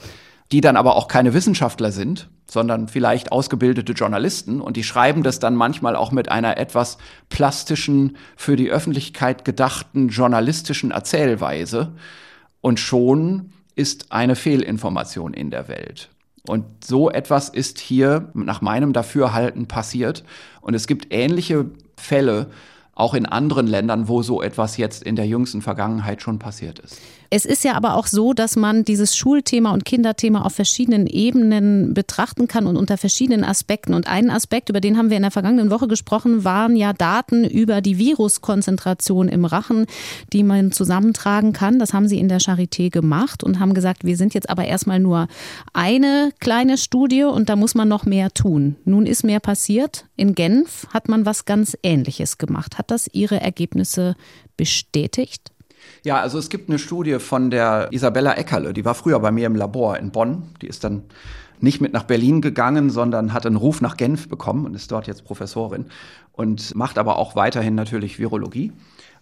die dann aber auch keine Wissenschaftler sind, sondern vielleicht ausgebildete Journalisten. Und die schreiben das dann manchmal auch mit einer etwas plastischen, für die Öffentlichkeit gedachten journalistischen Erzählweise. Und schon ist eine Fehlinformation in der Welt. Und so etwas ist hier nach meinem Dafürhalten passiert. Und es gibt ähnliche Fälle, auch in anderen Ländern, wo so etwas jetzt in der jüngsten Vergangenheit schon passiert ist. Es ist ja aber auch so, dass man dieses Schulthema und Kinderthema auf verschiedenen Ebenen betrachten kann und unter verschiedenen Aspekten. Und einen Aspekt, über den haben wir in der vergangenen Woche gesprochen, waren ja Daten über die Viruskonzentration im Rachen, die man zusammentragen kann. Das haben Sie in der Charité gemacht und haben gesagt, wir sind jetzt aber erstmal nur eine kleine Studie und da muss man noch mehr tun. Nun ist mehr passiert. In Genf hat man was ganz Ähnliches gemacht. Hat das Ihre Ergebnisse bestätigt? Ja, also es gibt eine Studie von der Isabella Eckerle, die war früher bei mir im Labor in Bonn. Die ist dann nicht mit nach Berlin gegangen, sondern hat einen Ruf nach Genf bekommen und ist dort jetzt Professorin und macht aber auch weiterhin natürlich Virologie.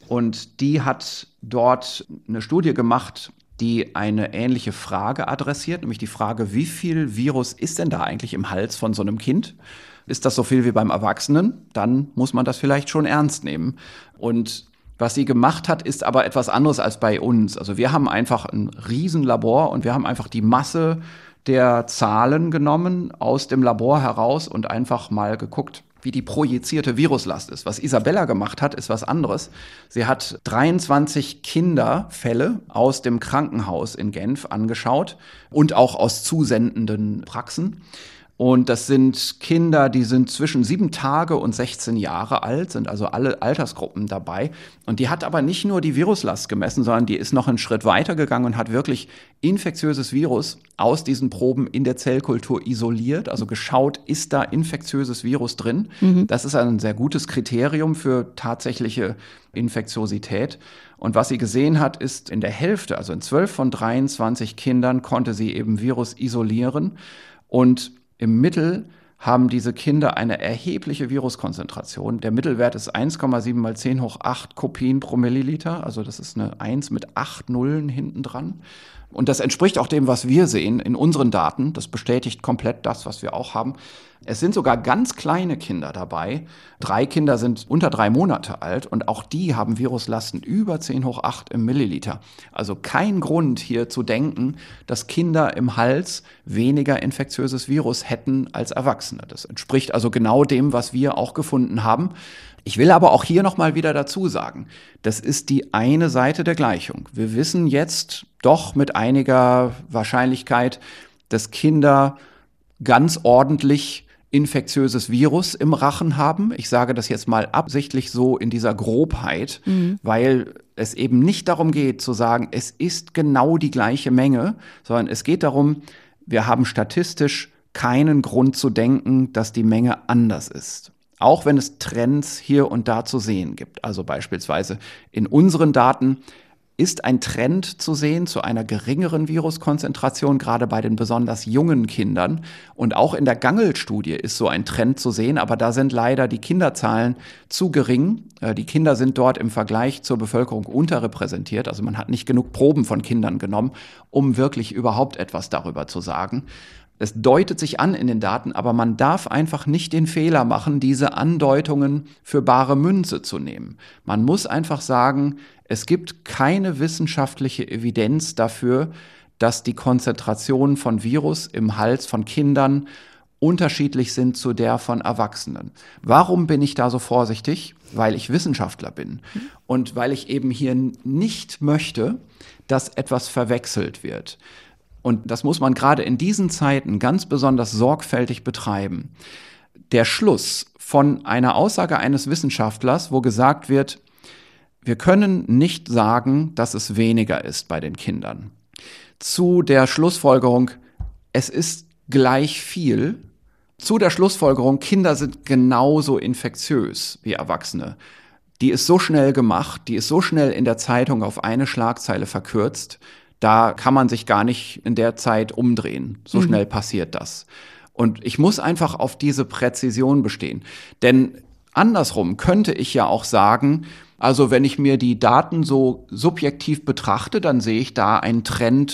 Und die hat dort eine Studie gemacht, die eine ähnliche Frage adressiert, nämlich die Frage, wie viel Virus ist denn da eigentlich im Hals von so einem Kind? Ist das so viel wie beim Erwachsenen? Dann muss man das vielleicht schon ernst nehmen. Und was sie gemacht hat, ist aber etwas anderes als bei uns. Also wir haben einfach ein Riesenlabor und wir haben einfach die Masse der Zahlen genommen aus dem Labor heraus und einfach mal geguckt, wie die projizierte Viruslast ist. Was Isabella gemacht hat, ist was anderes. Sie hat dreiundzwanzig Kinderfälle aus dem Krankenhaus in Genf angeschaut und auch aus zusendenden Praxen. Und das sind Kinder, die sind zwischen sieben Tage und sechzehn Jahre alt, sind also alle Altersgruppen dabei. Und die hat aber nicht nur die Viruslast gemessen, sondern die ist noch einen Schritt weiter gegangen und hat wirklich infektiöses Virus aus diesen Proben in der Zellkultur isoliert. Also geschaut, ist da infektiöses Virus drin? Mhm. Das ist ein sehr gutes Kriterium für tatsächliche Infektiosität. Und was sie gesehen hat, ist in der Hälfte, also in zwölf von dreiundzwanzig Kindern, konnte sie eben Virus isolieren. Und im Mittel haben diese Kinder eine erhebliche Viruskonzentration. Der Mittelwert ist eins Komma sieben mal zehn hoch acht Kopien pro Milliliter. Also das ist eine eins mit acht Nullen hinten dran. Und das entspricht auch dem, was wir sehen in unseren Daten. Das bestätigt komplett das, was wir auch haben. Es sind sogar ganz kleine Kinder dabei. Drei Kinder sind unter drei Monate alt und auch die haben Viruslasten über zehn hoch acht im Milliliter. Also kein Grund hier zu denken, dass Kinder im Hals weniger infektiöses Virus hätten als Erwachsene. Das entspricht also genau dem, was wir auch gefunden haben. Ich will aber auch hier nochmal wieder dazu sagen, das ist die eine Seite der Gleichung. Wir wissen jetzt doch mit einiger Wahrscheinlichkeit, dass Kinder ganz ordentlich infektiöses Virus im Rachen haben. Ich sage das jetzt mal absichtlich so in dieser Grobheit, mhm. weil es eben nicht darum geht zu sagen, es ist genau die gleiche Menge, sondern es geht darum, wir haben statistisch keinen Grund zu denken, dass die Menge anders ist. Auch wenn es Trends hier und da zu sehen gibt. Also beispielsweise in unseren Daten ist ein Trend zu sehen zu einer geringeren Viruskonzentration, gerade bei den besonders jungen Kindern. Und auch in der Gangl-Studie ist so ein Trend zu sehen, aber da sind leider die Kinderzahlen zu gering. Die Kinder sind dort im Vergleich zur Bevölkerung unterrepräsentiert. Also man hat nicht genug Proben von Kindern genommen, um wirklich überhaupt etwas darüber zu sagen. Es deutet sich an in den Daten, aber man darf einfach nicht den Fehler machen, diese Andeutungen für bare Münze zu nehmen. Man muss einfach sagen, es gibt keine wissenschaftliche Evidenz dafür, dass die Konzentration von Virus im Hals von Kindern unterschiedlich sind zu der von Erwachsenen. Warum bin ich da so vorsichtig? Weil ich Wissenschaftler bin und weil ich eben hier nicht möchte, dass etwas verwechselt wird. Und das muss man gerade in diesen Zeiten ganz besonders sorgfältig betreiben. Der Schluss von einer Aussage eines Wissenschaftlers, wo gesagt wird, wir können nicht sagen, dass es weniger ist bei den Kindern, zu der Schlussfolgerung, es ist gleich viel, zu der Schlussfolgerung, Kinder sind genauso infektiös wie Erwachsene. Die ist so schnell gemacht, die ist so schnell in der Zeitung auf eine Schlagzeile verkürzt, da kann man sich gar nicht in der Zeit umdrehen. So mhm. schnell passiert das. Und ich muss einfach auf diese Präzision bestehen. Denn andersrum könnte ich ja auch sagen, also wenn ich mir die Daten so subjektiv betrachte, dann sehe ich da einen Trend,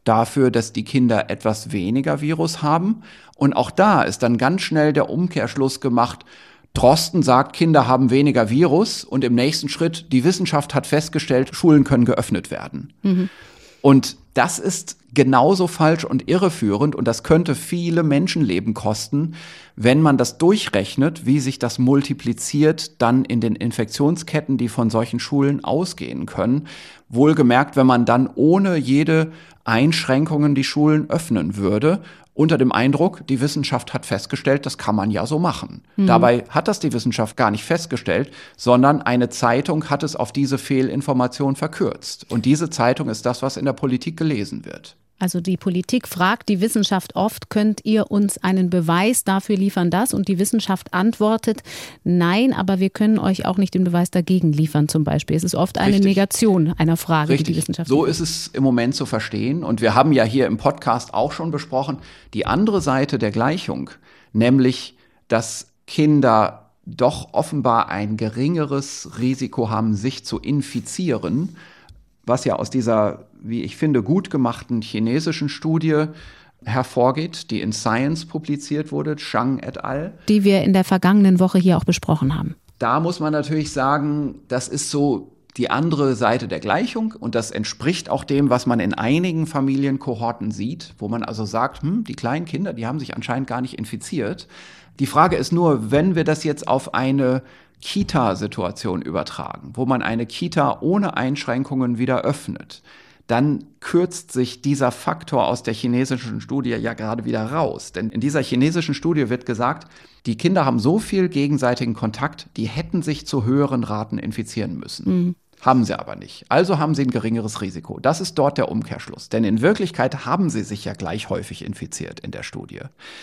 dafür, dass die Kinder etwas weniger Virus haben. Und auch da ist dann ganz schnell der Umkehrschluss gemacht. Drosten sagt, Kinder haben weniger Virus und im nächsten Schritt, die Wissenschaft hat festgestellt, Schulen können geöffnet werden. Mhm. Und das ist genauso falsch und irreführend und das könnte viele Menschenleben kosten, wenn man das durchrechnet, wie sich das multipliziert dann in den Infektionsketten, die von solchen Schulen ausgehen können. Wohlgemerkt, wenn man dann ohne jede Einschränkungen die Schulen öffnen würde, unter dem Eindruck, die Wissenschaft hat festgestellt, das kann man ja so machen. Mhm. Dabei hat das die Wissenschaft gar nicht festgestellt, sondern eine Zeitung hat es auf diese Fehlinformation verkürzt. Und diese Zeitung ist das, was in der Politik gelesen wird. Also die Politik fragt die Wissenschaft oft, könnt ihr uns einen Beweis dafür liefern, das? Und die Wissenschaft antwortet, nein, aber wir können euch auch nicht den Beweis dagegen liefern zum Beispiel. Es ist oft eine Richtig. Negation einer Frage, Richtig. die die Wissenschaft So liefert. ist es im Moment zu verstehen. Und wir haben ja hier im Podcast auch schon besprochen, die andere Seite der Gleichung, nämlich, dass Kinder doch offenbar ein geringeres Risiko haben, sich zu infizieren, was ja aus dieser, wie ich finde, gut gemachten chinesischen Studie hervorgeht, die in Science publiziert wurde, Zhang et al. Die wir in der vergangenen Woche hier auch besprochen haben. Da muss man natürlich sagen, das ist so die andere Seite der Gleichung und das entspricht auch dem, was man in einigen Familienkohorten sieht, wo man also sagt, hm, die kleinen Kinder, die haben sich anscheinend gar nicht infiziert. Die Frage ist nur, wenn wir das jetzt auf eine Kita-Situation übertragen, wo man eine Kita ohne Einschränkungen wieder öffnet, dann kürzt sich dieser Faktor aus der chinesischen Studie ja gerade wieder raus. Denn in dieser chinesischen Studie wird gesagt, die Kinder haben so viel gegenseitigen Kontakt, die hätten sich zu höheren Raten infizieren müssen. Mhm. Haben sie aber nicht. Also haben sie ein geringeres Risiko. Das ist dort der Umkehrschluss. Denn in Wirklichkeit haben sie sich ja gleich häufig infiziert in der Studie.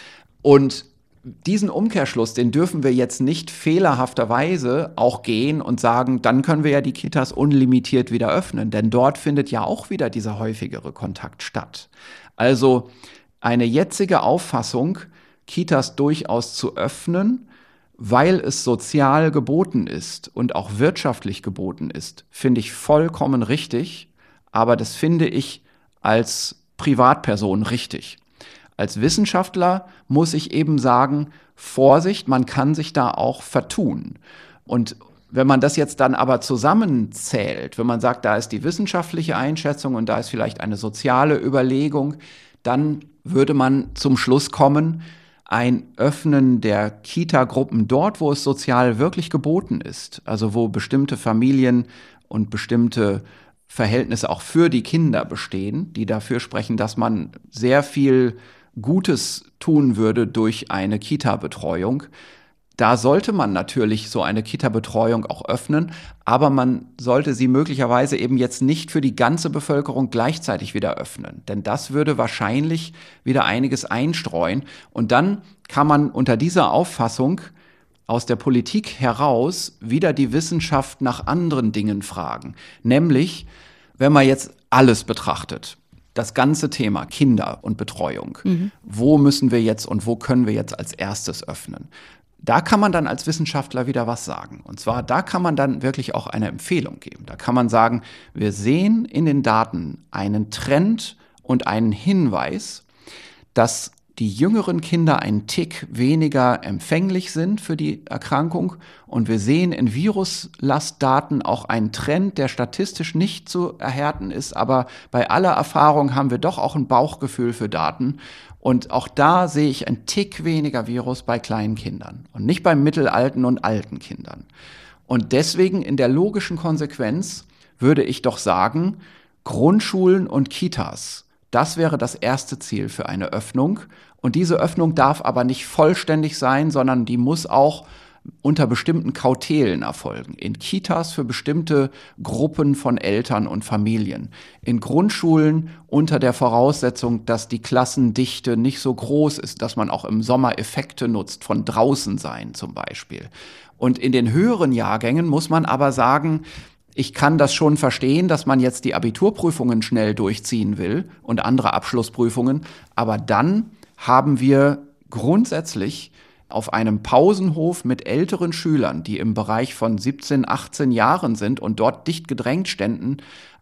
Und diesen Umkehrschluss, den dürfen wir jetzt nicht fehlerhafterweise auch gehen und sagen, dann können wir ja die Kitas unlimitiert wieder öffnen, denn dort findet ja auch wieder dieser häufigere Kontakt statt. Also eine jetzige Auffassung, Kitas durchaus zu öffnen, weil es sozial geboten ist und auch wirtschaftlich geboten ist, finde ich vollkommen richtig, aber das finde ich als Privatperson richtig. Als Wissenschaftler muss ich eben sagen, Vorsicht, man kann sich da auch vertun. Und wenn man das jetzt dann aber zusammenzählt, wenn man sagt, da ist die wissenschaftliche Einschätzung und da ist vielleicht eine soziale Überlegung, dann würde man zum Schluss kommen, ein Öffnen der Kita-Gruppen dort, wo es sozial wirklich geboten ist, also wo bestimmte Familien und bestimmte Verhältnisse auch für die Kinder bestehen, die dafür sprechen, dass man sehr viel Gutes tun würde durch eine Kita-Betreuung. Da sollte man natürlich so eine Kita-Betreuung auch öffnen, aber man sollte sie möglicherweise eben jetzt nicht für die ganze Bevölkerung gleichzeitig wieder öffnen. Denn das würde wahrscheinlich wieder einiges einstreuen. Und dann kann man unter dieser Auffassung aus der Politik heraus wieder die Wissenschaft nach anderen Dingen fragen. Nämlich, wenn man jetzt alles betrachtet, das ganze Thema Kinder und Betreuung, mhm. wo müssen wir jetzt und wo können wir jetzt als erstes öffnen? Da kann man dann als Wissenschaftler wieder was sagen. Und zwar, da kann man dann wirklich auch eine Empfehlung geben. Da kann man sagen, wir sehen in den Daten einen Trend und einen Hinweis, dass die jüngeren Kinder einen Tick weniger empfänglich sind für die Erkrankung. Und wir sehen in Viruslastdaten auch einen Trend, der statistisch nicht zu erhärten ist. Aber bei aller Erfahrung haben wir doch auch ein Bauchgefühl für Daten. Und auch da sehe ich einen Tick weniger Virus bei kleinen Kindern und nicht bei mittelalten und alten Kindern. Und deswegen in der logischen Konsequenz würde ich doch sagen, Grundschulen und Kitas, das wäre das erste Ziel für eine Öffnung. Und diese Öffnung darf aber nicht vollständig sein, sondern die muss auch unter bestimmten Kautelen erfolgen. In Kitas für bestimmte Gruppen von Eltern und Familien. In Grundschulen unter der Voraussetzung, dass die Klassendichte nicht so groß ist, dass man auch im Sommer Effekte nutzt, von draußen sein zum Beispiel. Und in den höheren Jahrgängen muss man aber sagen, ich kann das schon verstehen, dass man jetzt die Abiturprüfungen schnell durchziehen will und andere Abschlussprüfungen. Aber dann haben wir grundsätzlich auf einem Pausenhof mit älteren Schülern, die im Bereich von siebzehn, achtzehn Jahren sind und dort dicht gedrängt ständen,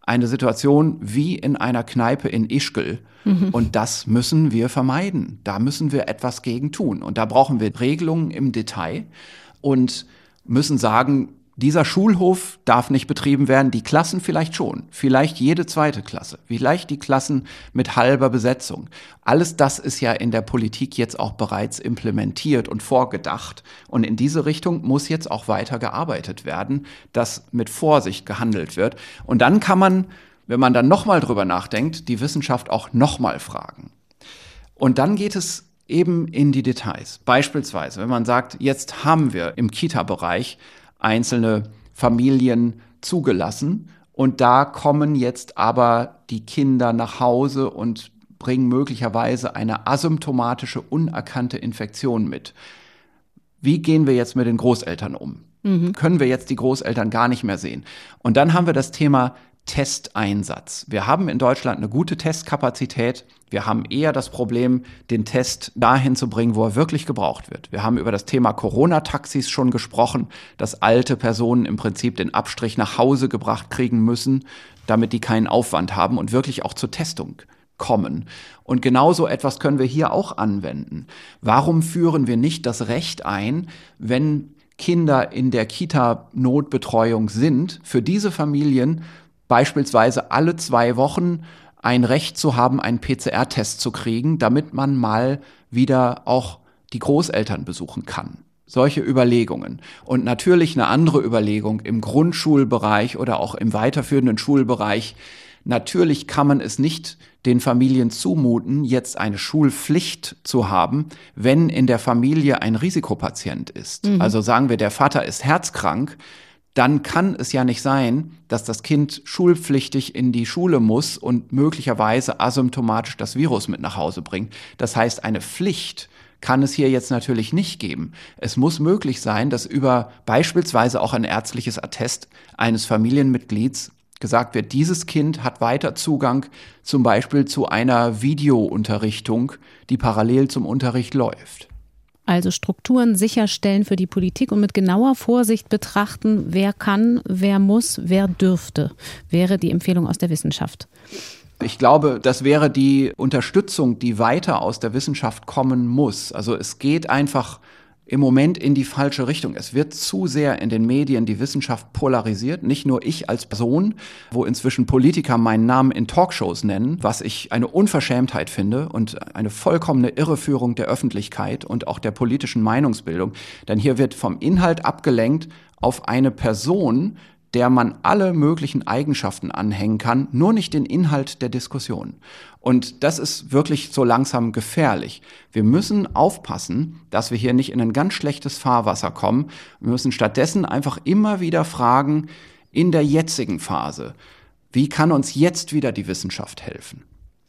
eine Situation wie in einer Kneipe in Ischgl. Mhm. Und das müssen wir vermeiden. Da müssen wir etwas gegen tun. Und da brauchen wir Regelungen im Detail und müssen sagen, dieser Schulhof darf nicht betrieben werden, die Klassen vielleicht schon, vielleicht jede zweite Klasse, vielleicht die Klassen mit halber Besetzung. Alles das ist ja in der Politik jetzt auch bereits implementiert und vorgedacht. Und in diese Richtung muss jetzt auch weiter gearbeitet werden, dass mit Vorsicht gehandelt wird. Und dann kann man, wenn man dann nochmal drüber nachdenkt, die Wissenschaft auch nochmal fragen. Und dann geht es eben in die Details. Beispielsweise, wenn man sagt, jetzt haben wir im Kita-Bereich einzelne Familien zugelassen und da kommen jetzt aber die Kinder nach Hause und bringen möglicherweise eine asymptomatische, unerkannte Infektion mit. Wie gehen wir jetzt mit den Großeltern um? Mhm. Können wir jetzt die Großeltern gar nicht mehr sehen? Und dann haben wir das Thema Testeinsatz. Wir haben in Deutschland eine gute Testkapazität. Wir haben eher das Problem, den Test dahin zu bringen, wo er wirklich gebraucht wird. Wir haben über das Thema Corona-Taxis schon gesprochen, dass alte Personen im Prinzip den Abstrich nach Hause gebracht kriegen müssen, damit die keinen Aufwand haben und wirklich auch zur Testung kommen. Und genauso etwas können wir hier auch anwenden. Warum führen wir nicht das Recht ein, wenn Kinder in der Kita-Notbetreuung sind, für diese Familien beispielsweise alle zwei Wochen ein Recht zu haben, einen P C R-Test zu kriegen, damit man mal wieder auch die Großeltern besuchen kann. Solche Überlegungen. Und natürlich eine andere Überlegung im Grundschulbereich oder auch im weiterführenden Schulbereich. Natürlich kann man es nicht den Familien zumuten, jetzt eine Schulpflicht zu haben, wenn in der Familie ein Risikopatient ist. Mhm. Also sagen wir, der Vater ist herzkrank, dann kann es ja nicht sein, dass das Kind schulpflichtig in die Schule muss und möglicherweise asymptomatisch das Virus mit nach Hause bringt. Das heißt, eine Pflicht kann es hier jetzt natürlich nicht geben. Es muss möglich sein, dass über beispielsweise auch ein ärztliches Attest eines Familienmitglieds gesagt wird, dieses Kind hat weiter Zugang zum Beispiel zu einer Videounterrichtung, die parallel zum Unterricht läuft. Also Strukturen sicherstellen für die Politik und mit genauer Vorsicht betrachten, wer kann, wer muss, wer dürfte, wäre die Empfehlung aus der Wissenschaft. Ich glaube, das wäre die Unterstützung, die weiter aus der Wissenschaft kommen muss. Also es geht einfach im Moment in die falsche Richtung. Es wird zu sehr in den Medien die Wissenschaft polarisiert. Nicht nur ich als Person, wo inzwischen Politiker meinen Namen in Talkshows nennen, was ich eine Unverschämtheit finde und eine vollkommene Irreführung der Öffentlichkeit und auch der politischen Meinungsbildung. Denn hier wird vom Inhalt abgelenkt auf eine Person, der man alle möglichen Eigenschaften anhängen kann, nur nicht den Inhalt der Diskussion. Und das ist wirklich so langsam gefährlich. Wir müssen aufpassen, dass wir hier nicht in ein ganz schlechtes Fahrwasser kommen. Wir müssen stattdessen einfach immer wieder fragen, in der jetzigen Phase, wie kann uns jetzt wieder die Wissenschaft helfen?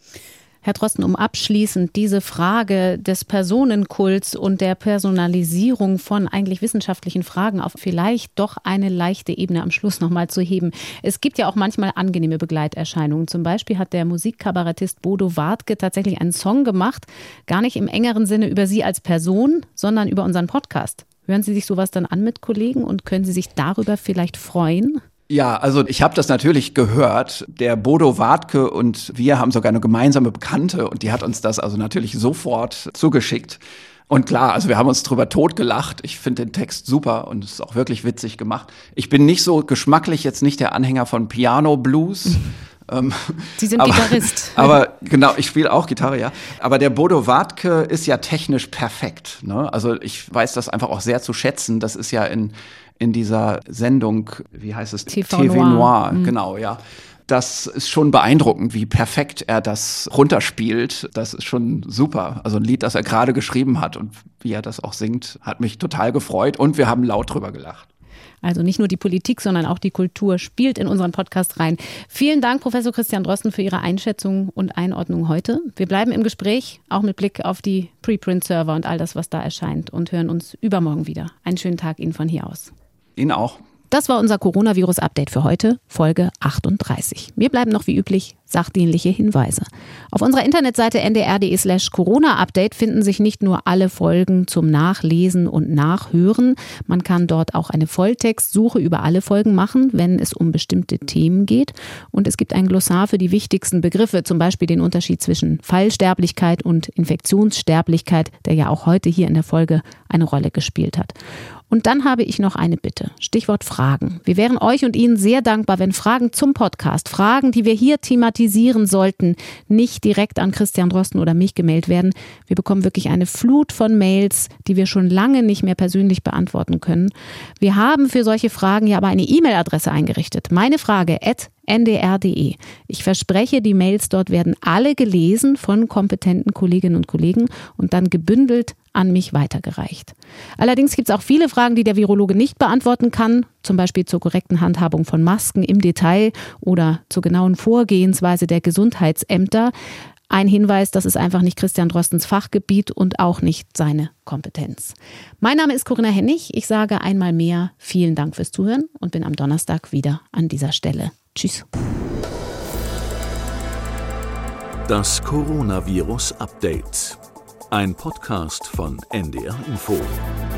Herr Drosten, um abschließend diese Frage des Personenkults und der Personalisierung von eigentlich wissenschaftlichen Fragen auf vielleicht doch eine leichte Ebene am Schluss nochmal zu heben. Es gibt ja auch manchmal angenehme Begleiterscheinungen. Zum Beispiel hat der Musikkabarettist Bodo Wartke tatsächlich einen Song gemacht, gar nicht im engeren Sinne über Sie als Person, sondern über unseren Podcast. Hören Sie sich sowas dann an mit Kollegen und können Sie sich darüber vielleicht freuen? Ja, also ich habe das natürlich gehört. Der Bodo Wartke und wir haben sogar eine gemeinsame Bekannte und die hat uns das also natürlich sofort zugeschickt. Und klar, also wir haben uns drüber totgelacht. Ich finde den Text super und es ist auch wirklich witzig gemacht. Ich bin nicht so geschmacklich jetzt nicht der Anhänger von Piano Blues. Ähm, Sie sind aber, Gitarrist. Aber genau, ich spiele auch Gitarre, ja. Aber der Bodo Wartke ist ja technisch perfekt, ne? Also ich weiß das einfach auch sehr zu schätzen. Das ist ja in in dieser Sendung, wie heißt es? T V Noir. T V Noir, mhm. Genau, ja. Das ist schon beeindruckend, wie perfekt er das runterspielt. Das ist schon super. Also ein Lied, das er gerade geschrieben hat und wie er das auch singt, hat mich total gefreut und wir haben laut drüber gelacht. Also nicht nur die Politik, sondern auch die Kultur spielt in unseren Podcast rein. Vielen Dank, Professor Christian Drosten, für Ihre Einschätzung und Einordnung heute. Wir bleiben im Gespräch, auch mit Blick auf die Preprint-Server und all das, was da erscheint und hören uns übermorgen wieder. Einen schönen Tag Ihnen von hier aus. Ihnen auch. Das war unser Coronavirus-Update für heute, Folge achtunddreißig. Mir bleiben noch wie üblich sachdienliche Hinweise. Auf unserer Internetseite n d r punkt d e slash Corona-Update finden sich nicht nur alle Folgen zum Nachlesen und Nachhören. Man kann dort auch eine Volltextsuche über alle Folgen machen, wenn es um bestimmte Themen geht. Und es gibt ein Glossar für die wichtigsten Begriffe, zum Beispiel den Unterschied zwischen Fallsterblichkeit und Infektionssterblichkeit, der ja auch heute hier in der Folge eine Rolle gespielt hat. Und dann habe ich noch eine Bitte. Stichwort Fragen. Wir wären euch und Ihnen sehr dankbar, wenn Fragen zum Podcast, Fragen, die wir hier thematisieren sollten, nicht direkt an Christian Drosten oder mich gemailt werden. Wir bekommen wirklich eine Flut von Mails, die wir schon lange nicht mehr persönlich beantworten können. Wir haben für solche Fragen ja aber eine E-Mail-Adresse eingerichtet. Meine Frage at n d r punkt d e. Ich verspreche, die Mails dort werden alle gelesen von kompetenten Kolleginnen und Kollegen und dann gebündelt an mich weitergereicht. Allerdings gibt es auch viele Fragen, die der Virologe nicht beantworten kann, zum Beispiel zur korrekten Handhabung von Masken im Detail oder zur genauen Vorgehensweise der Gesundheitsämter. Ein Hinweis, das ist einfach nicht Christian Drostens Fachgebiet und auch nicht seine Kompetenz. Mein Name ist Corinna Hennig. Ich sage einmal mehr vielen Dank fürs Zuhören und bin am Donnerstag wieder an dieser Stelle. Tschüss. Das Coronavirus Update. Ein Podcast von N D R Info.